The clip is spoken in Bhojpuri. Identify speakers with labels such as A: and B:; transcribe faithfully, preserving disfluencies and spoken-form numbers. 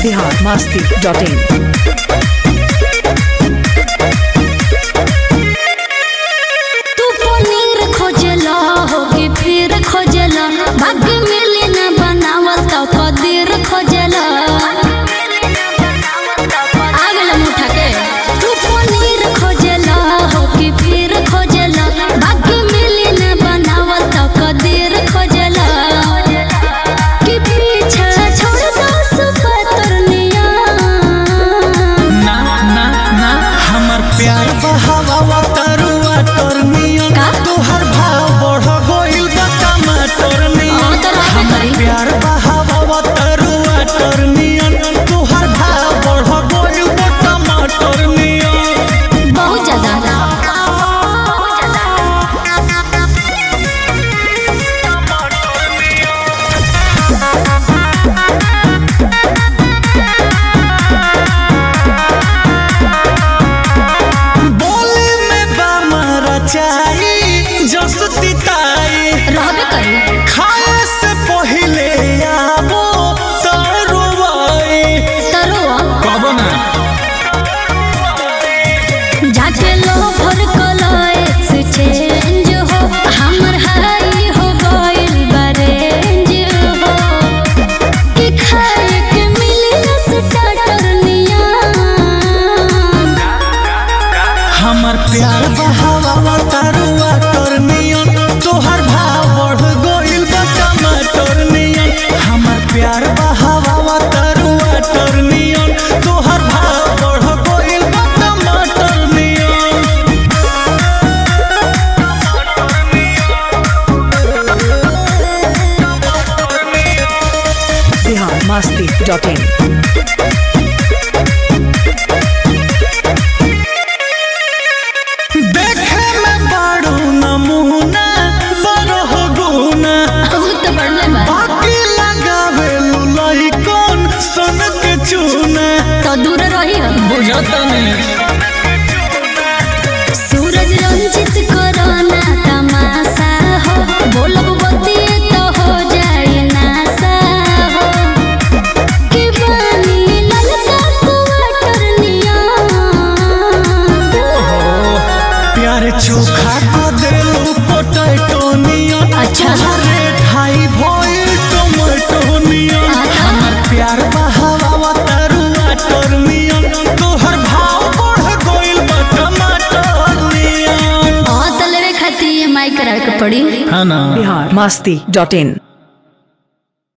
A: Bihar Masti dot in.
B: तू पनीर खोजला होगी फिर खोजला भाग्य मिले न बनावल तो कदीर खोजला आगल मुठा के तू पनीर खोजला होगी फिर खोजला भाग्य मिले न बनावल तो कदीर खोजला कि पीछा छोड़ दो सुपतरनिया
C: ना ना ना हमर प्यार बहावा तरुआ तरनिया तोहर भाव बढ़ गइल बा टमाटरनिया हमर प्यार बहावा तरुआ तरनिया तोहर भाव बढ़ गइल बा टमाटरनिया
B: बहुत ज्यादा
C: बोले में बा मारा चाही जसती ताई
B: रहबे करी
C: खाए से पहिले आबो तरुआई
B: तरुआ
C: कब ना
B: जाके लो भर कलाए से चेंज हो हमर हाई हो गइल बरेंज हो कि खाए के मिले स्टार्टरनिया
C: हमर प्यार बहावा तरुआ तरनिया तोहर भाव बढ़ गइल बा टमाटरनिया हमर प्यार बहावा तरुआ तरनिया तोहर भाव बढ़ गइल बा टमाटरनिया
A: बिहार मस्ती डॉट इन।
C: देखे में बाड़ू नमूना बरह गुना
B: उ तो बढ़ले बा
C: बाकी लगावे लुलाई कौन सन के चूना
B: तो दूर रही हो
C: बुझता नहीं
B: सूरज रंजित कोरोना तमाशा हो बोलब बतिए तो हो जाए नासा हो कि बानी ललका कुआटरनिया
C: प्यार चोखा को देलू पोटैटोनिया
B: अच्छा।
C: रेट हाई भइल टमाटोनिया हमर प्यार बहावा तरुआ टरनिया तोहर भाव बढ़ गइल बा टमाटरनिया
B: हाँ तो लेवे खातिर माई करा के पड़ी
C: है ना
A: बिहार मस्ती डॉट इन।